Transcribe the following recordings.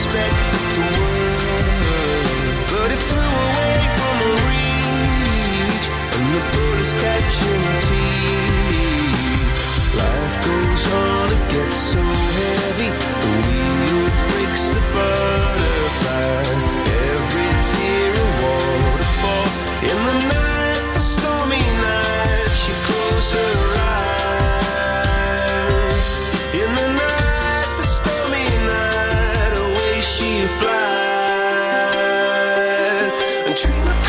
expected the world, but it flew away from her reach, and the bullets catching her teeth. Life goes on, it gets so heavy, the wheel breaks the butterfly. Every tear a waterfall in the night, the stormy night. She closed her eyes in the night, the stormy night. Away she flies and dream of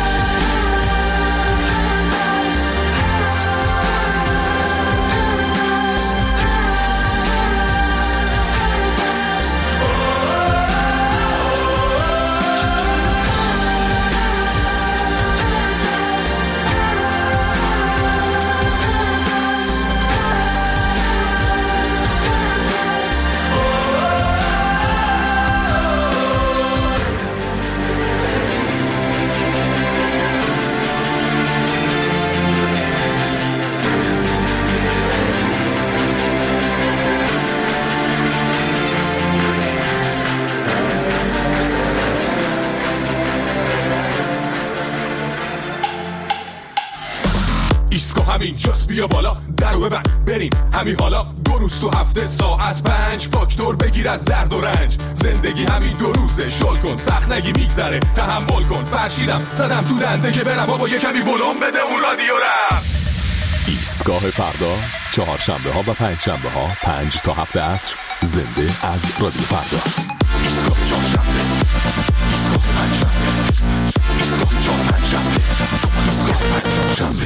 همین جاست، بیا بالا درو ببند بریم همین حالا. 2 روز تو هفته ساعت 5 فاکتور بگیر از درد و رنج. زندگی همین 2 روزه، شل کن سخت نگی میگذره، تحمل کن. فرشیدم زدم تو دنده که برم بابا یه کمی ولوم بده اون رادیو رم. ایستگاه فردا، چهارشنبه ها و پنجشنبه ها 5 تا 7 عصر، زنده از رادیو فردا. ایستگاه چهارشنبه، ایستگاه پنجشنبه، ایستگاه چهارشنبه، ایستگاه پنجشنبه.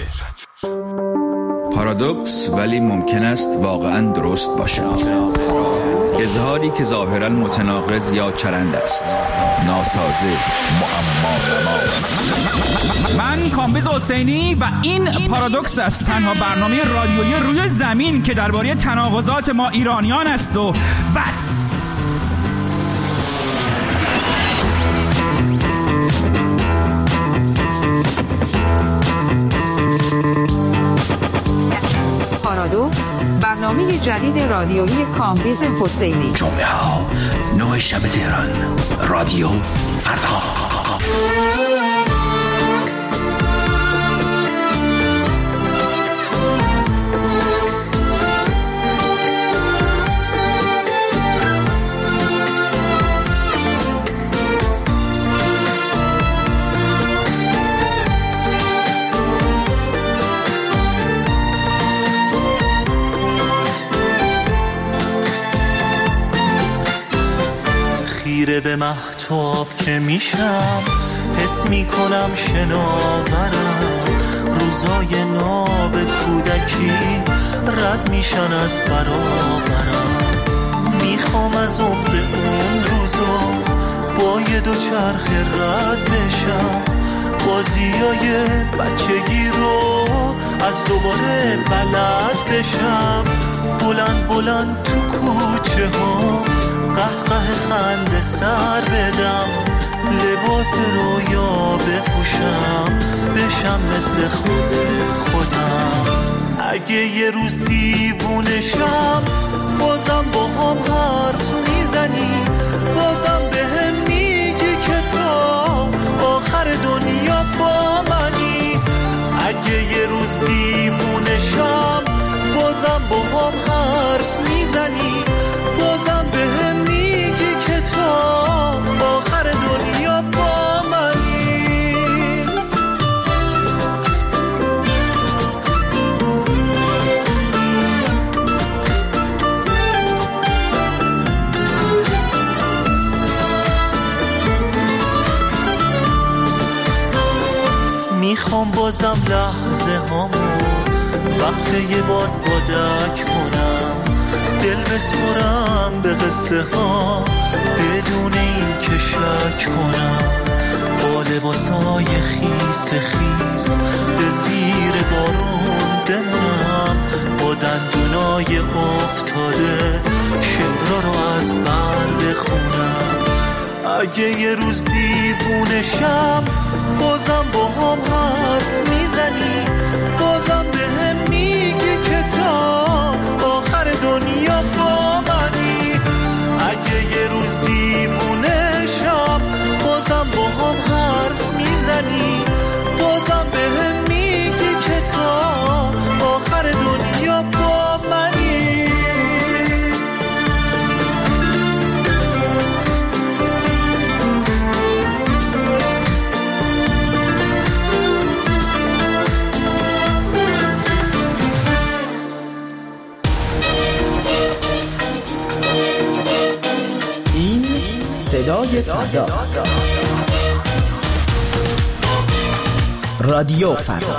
پارادوکس ولی ممکن است واقعاً درست باشد. اظهاری که ظاهراً متناقض یا چرند است، ناسازه، معما. من کامبیز حسینی و این پارادوکس است، تنها برنامه رادیویی روی زمین که درباره تناقضات ما ایرانیان است و بس. پارادوکس، برنامه جدید رادیویی کامبیز حسینی. جمعه ها 9 شب تهران، رادیو فردا. خیره به مهتاب که میشم، حس میکنم شناورم. روزای ناب کودکی رد میشن از برابرم. میخوام از عمق اون روزا با یه دوچرخ رد بشم. بازیای بچگی رو از دوباره بلد بشم. بلند بلند تو کوچه ها قهقه خنده سر بدم. لباس رویا بپوشم، بشم مثل خودم. اگه یه روز دیوونشم، بازم با هم حرف میزنی. بازم بهم میگی که تا آخر دنیا با منی. اگه یه روز دیوونشم، بازم با هم حرف میزنی. بازم بهم میگی که تا آخر دنیا با منی. میخوام بازم لحظه هامو وقت یه بار بادک کنم. دل بسپرم به قصه ها بدون این که شک کنم. با لباسای خیس خیس به زیر بارون بمونم. با دندونای افتاده شعرها رو از بر بخونم. اگه یه روز دیوونشم، بازم با هم حرف میزنی. بازم بهم میگی که تا آخر دنیا با منی. اگه یه روز دیوونشم، صدای فردا. رادیو فردا.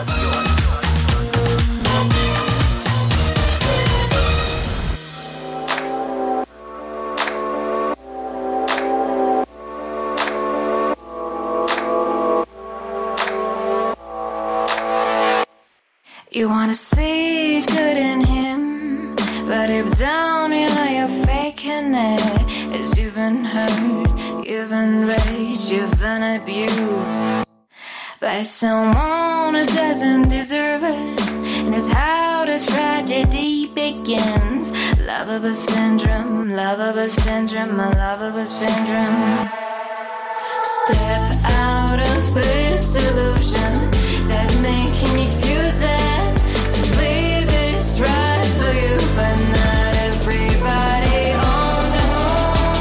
You wanna see good in him, but deep down you know you're faking it. As you've been hurt, you've been raped, you've been abused by someone who doesn't deserve it. And it's how the tragedy begins. Lovable syndrome, lovable syndrome, a lovable syndrome. Step out of this delusion that making excuses to believe it's right for you, but not everybody on the moon.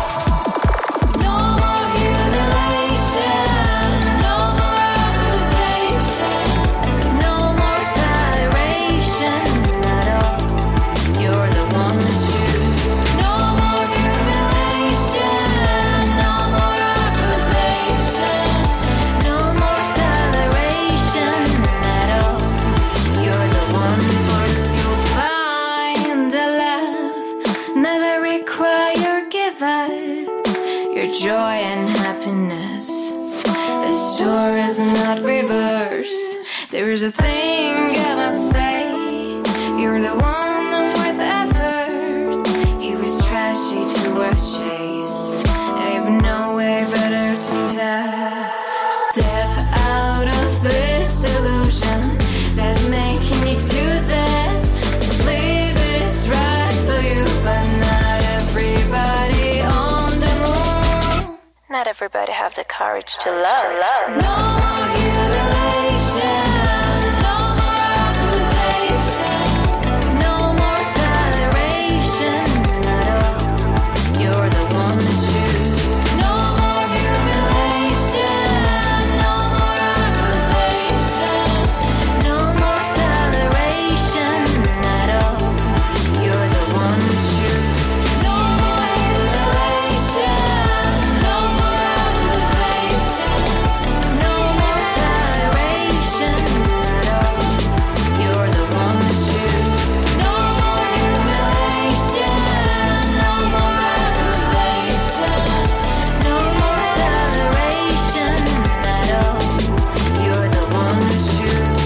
No more humiliation, no more accusation, no more toleration at all. You're the one to choose. No more humiliation, no more accusation, no more toleration at all. You're the one force you'll find a love never require give up your joy and happiness. The story is not reverse. There's a thing I must say. You're the one worth effort. He was trashy to a chase. I have no way better to tell. Step out of this delusion that making excuses to believe it's right for you, but not everybody on the moon. Not everybody have the courage to love. No more humiliation, no more accusation, no more toleration at all. You're the one to choose. No more humiliation, no more accusation, no more toleration at all. You're the one to choose. No more humiliation, no more accusation, no more toleration at all. You're the one to choose. No more humiliation, no more accusation, no more toleration at all. You're the one to choose.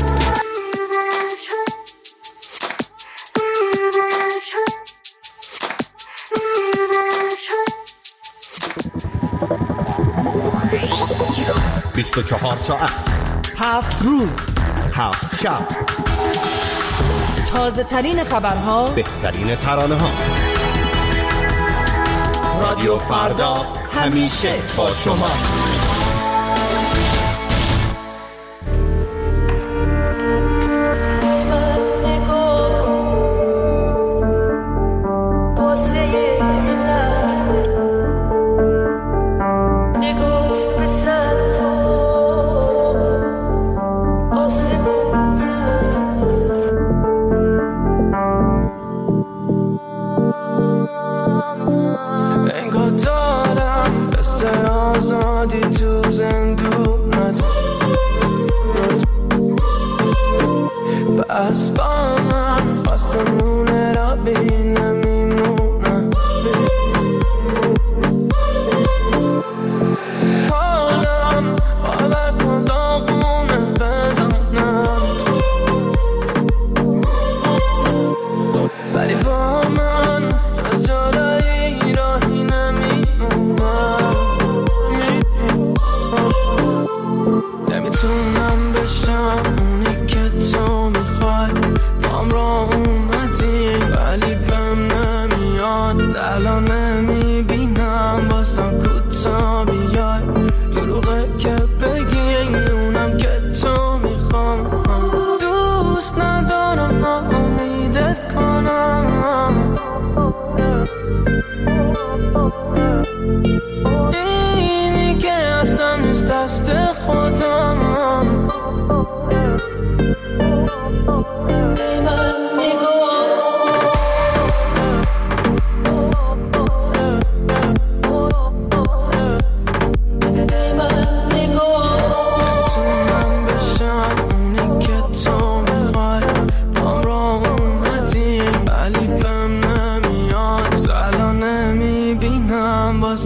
بیست و 24 ساعت 7 روز 7 شب تازه ترین خبرها، بهترین ترانه ها. رادیو فردا همیشه با شماست. انگار دارم قصه آزادی تو زندونت، بس با من آسمونه را بین نمیمونم. حالم باور کن داغونه بدانم، ولی با من جز جدایی راهی نمیمونم. نمیتونم بشم اونی که تو میخوای، بام را اومدی ولی بهم نمیاد. سلام نمیبینم بازم کوتا بیای، دروغه که بگی اونم که تو میخوام. دوست ندارم ناامیدت کنم، اینی که اصلا نیست دست خودم.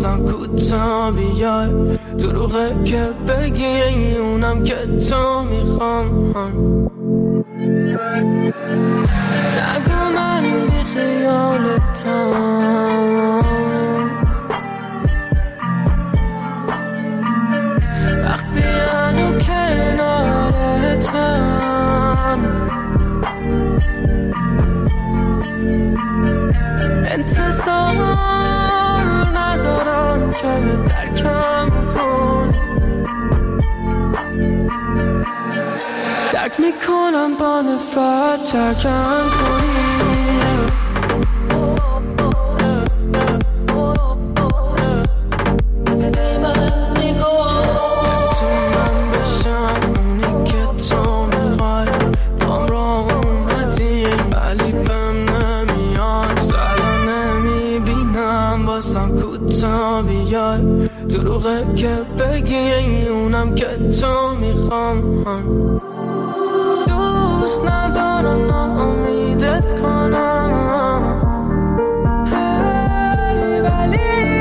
بازم کوتا بیای، دروغه که بگی اونم که تو میخوام. نگو من بی خیالتم، وقتی هنو کنارتم. انتظار ندارم که درکم کنی، درک میکنم با نفرت ترکم کنی. دروغه که بگی اونم که تو میخوام. دوست ندارم ناامیدت کنم، ولی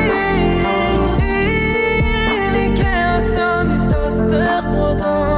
اینی که هستم نیست دست خدا.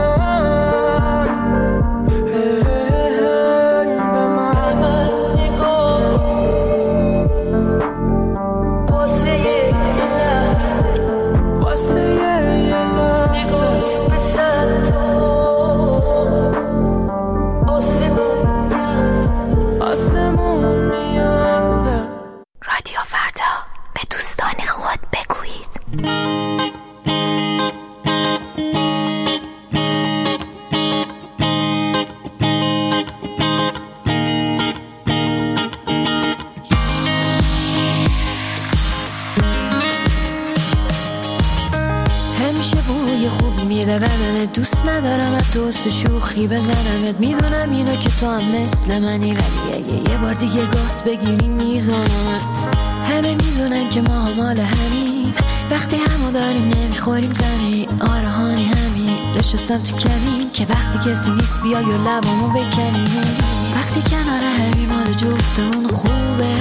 دوست ندارم دوست شوخی بزنمت، میدونم اینو که تو هم مثل منی، ولی اگه یه بار دیگه گاز بگیری میزنمت. همه میدونن که ما مال همیم، وقتی همو داریم نمیخوریم زمین. آره هانی همین نشستم تو کمین که وقتی کسی نیست بیای و لبامو بکنی. وقتی کنار همین مال جفتمون خوبه،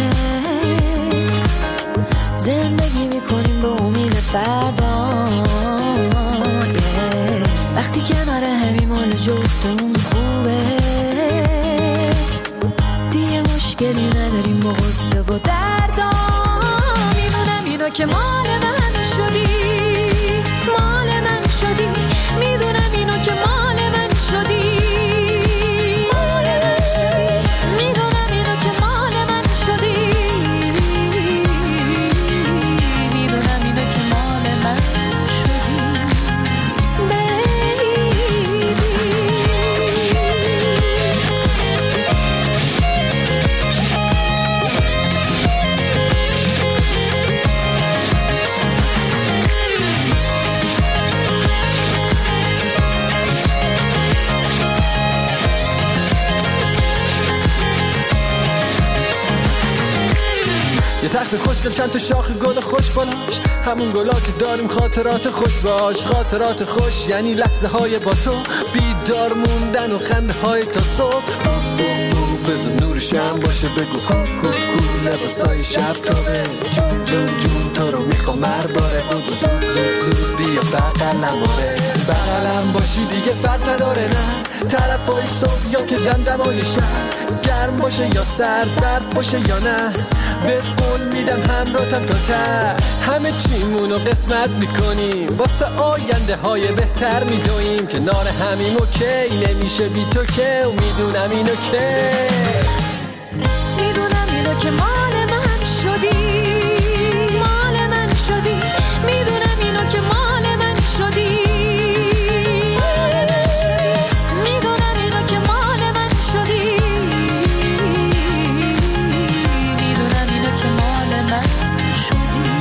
زندگی میکنیم به امید فردا. وقتی کنار همین مال جفتمون خوبه، دیگه مشکلی نداریم با غصه و دردا. میدونم اینو که مال من شدی، مال من شدی. میدونم اینو که مال من شدی، مال من شدی. میدونم اینو که مال من شدی، میدونم اینو که مال من شدی. یه تخت خوشگل چند تا شاخ گل خوش بالاش، همون گلا که داریم خاطرات خوش باش. خاطرات خوش یعنی لحظه های با تو، بیدار موندن و خنده های تا صبح. بزن نورشم باشه بگو کو لباسای شب تابه. جون جون جون تو رو میخوام مرباره، بگو زود زود زود بیا بغلم. آره بغلم باشی دیگه فرق نداره، نه طرفای صبح یا که دمدمای شب. گرم باشه یا سرد، برف باشه یا نه، بهت قول میدم همراهتم تا ته. همه چیمونو قسمت میکنیم، واسه آینده های بهتر میدویم. کنار همیم اوکی نمیشه بی تو که، و میدونم اینو که، میدونم اینو که مال من شدی، مال من شدی. میدونم اینو که مال من شدی، مال من شدی. میدونم اینو که مال من شدی، میدونم اینو که مال من شدی.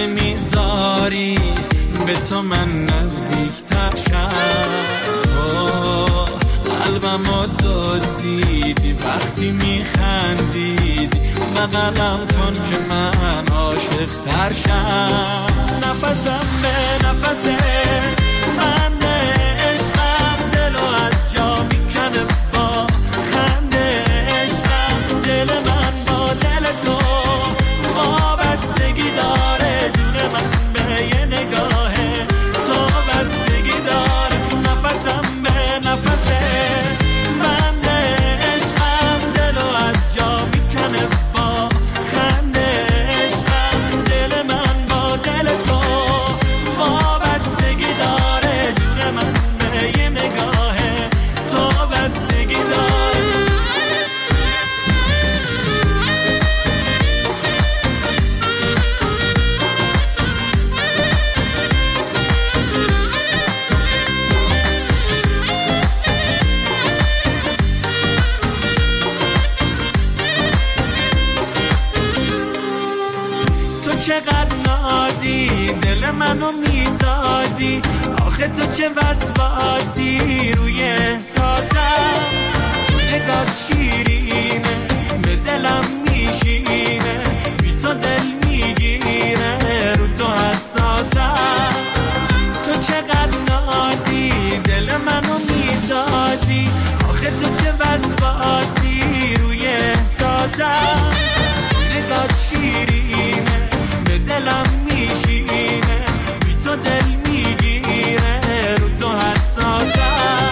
نمیذاری به تو من نزدیکتر شم. تو قلبمو دزدیدی وقتی میخندیدی، بغلم کن که من عاشق تر شم. نفسم به نفسه بند عشقم، دلو از جا میکنه با خنده عشقم. دل من با دل تو وابستگی داره، جون من به یه نگاه تو بستگی داره. نفسم به نفسه بند عشقم، دلو از جا میکنه با خنده عشقم. دل من با دل تو وابستگی داره، جون من به یه نگاه تو بستگی داره. تو چقدر نازی، دل منو میسازی، آخه تو چه وسواسی روی احساسم. تو نگاه شیرینه به دلم میشینه، بی تو دل میگیره رو تو حساسم. تو چقدر نازی، دل منو میسازی، آخه تو چه وسواسی روی احساسم. نگاه شیرینه به دلم میشینه، بی تو دل میگیره رو تو حساسم.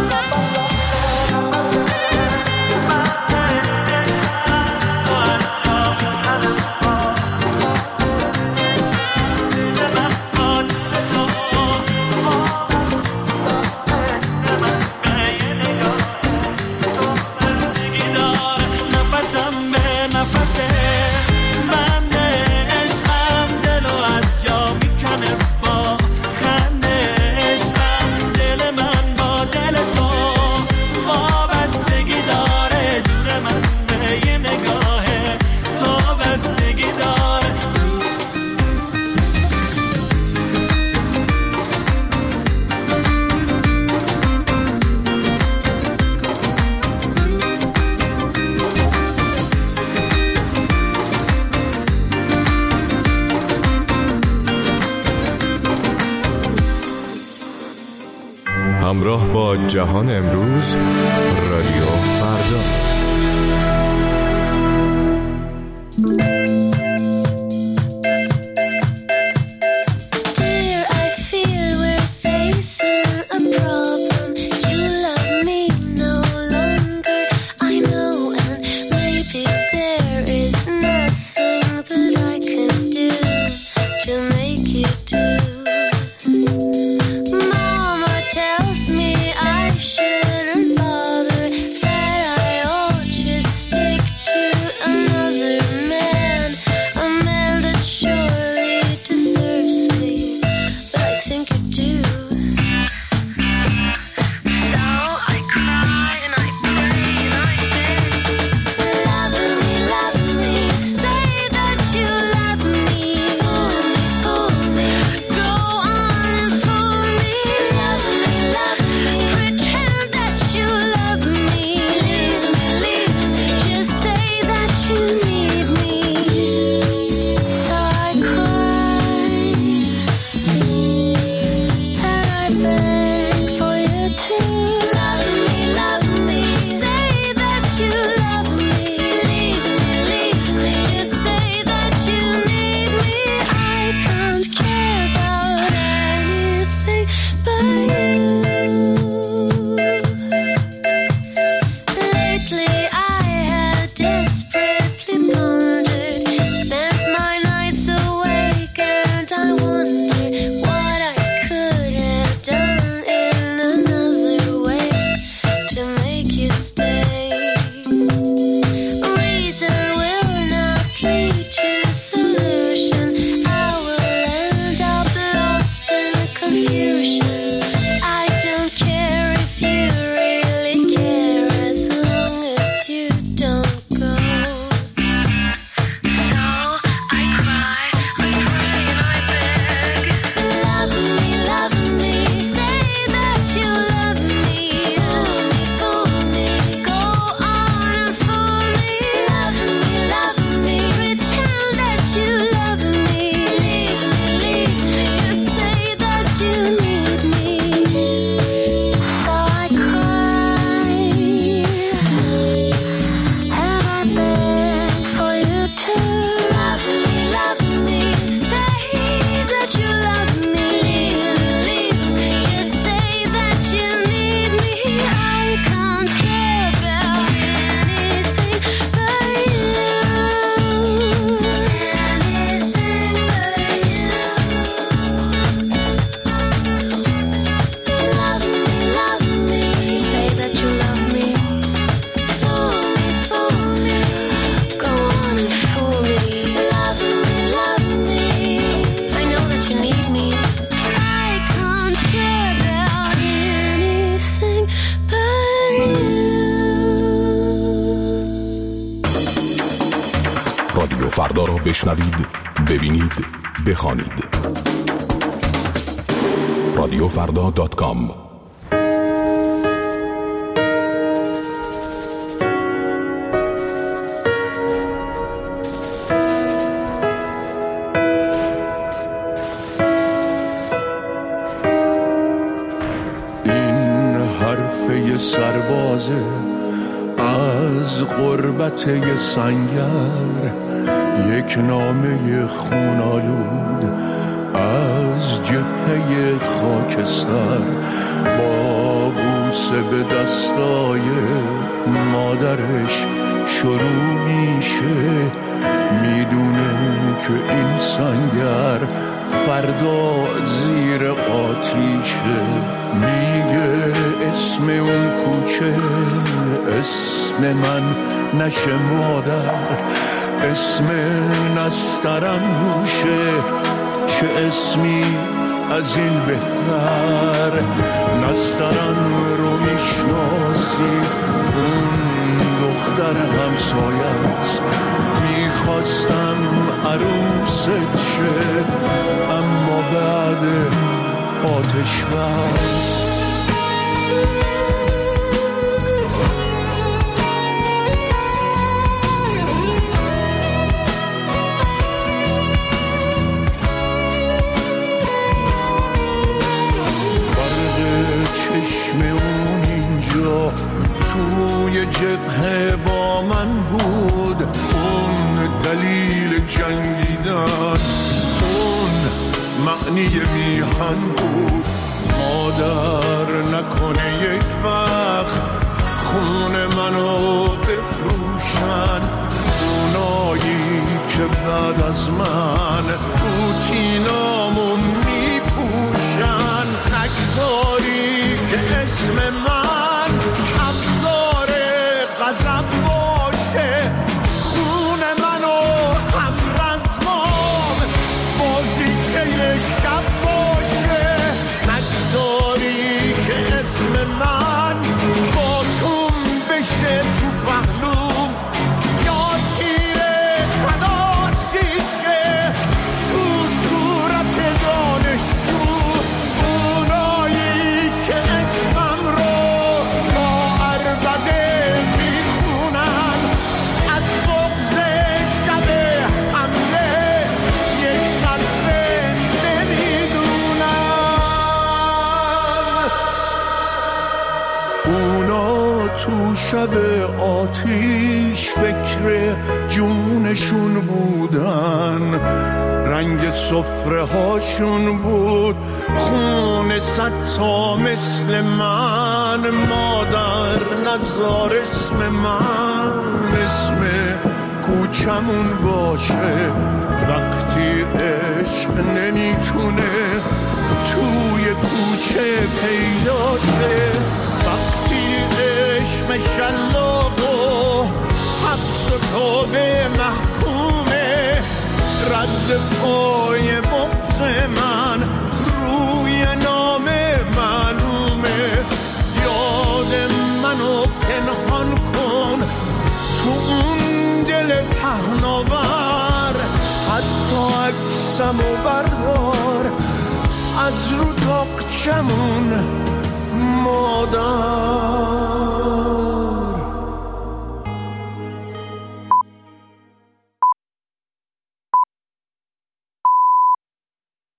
نفسم به نفسه بند عشقم، دلو از جا میکنه با خنده عشقم. دل من با دل تو وابستگی داره، جون من به یه نگاه تو بستگی داره. همراه با جهان امروز، رادیو فردا. Dear, I fear we're facing a problem. You love me no longer, I know, and maybe there is nothing that I can do to make you do. Mama tells me I shouldn't bother, that I ought فردا را بشنوید، ببینید، بخوانید. رادیوفردا.com. سربازه از غربت یه سنگر، یک نامه خونالود از جبهه خاکستر، با بوسه به دستای مادرش شروع میشه. میدونه که این سنگر فردا زیر آتیشه. میگه اسم اون کوچه اسم من نشه مادر، اسم نسترن روشه، چه اسمی از این بهتر. نسترن رو میشناسی، اون دختر همسایه است. میخواستم عروست شه، اما بعد آتش بس. چشم اون اینجا توی جبهه با من بود، اون دلیل جنگیدن، اون معنی میهن بود. مادر نکنه یک وقت خون منو بفروشن، اونایی که بعد از من روتینامو میپوشن. نگذاری که اسم من ابزار غضب باشه، خون منو هم رزمام بازیچه شب باشه. نگذاری که اسم من با توم بشه تو پهلوم، یا تیر خلاصیشه تو صورت دانشجو. اونایی که اسمم رو با عربده میخونن، از بغض شب حمله یک قطره نمیدونن. اونا تو شب آتیش فکر جونشون بودن، رنگ سفره هاشون بود خون ستا مثل من. مادر نزار اسم من اسم کوچمون باشه، وقتی عشق نمیتونه توی کوچه پیدا شه. وقتی عشق شلاق و حبس و توبه محکومه، رد پای بغض من روی نام معلومه. یاد منو پنهان کن تو اون دل پهناور، حتی عکسمو بردار از رو تاقچمون مادر.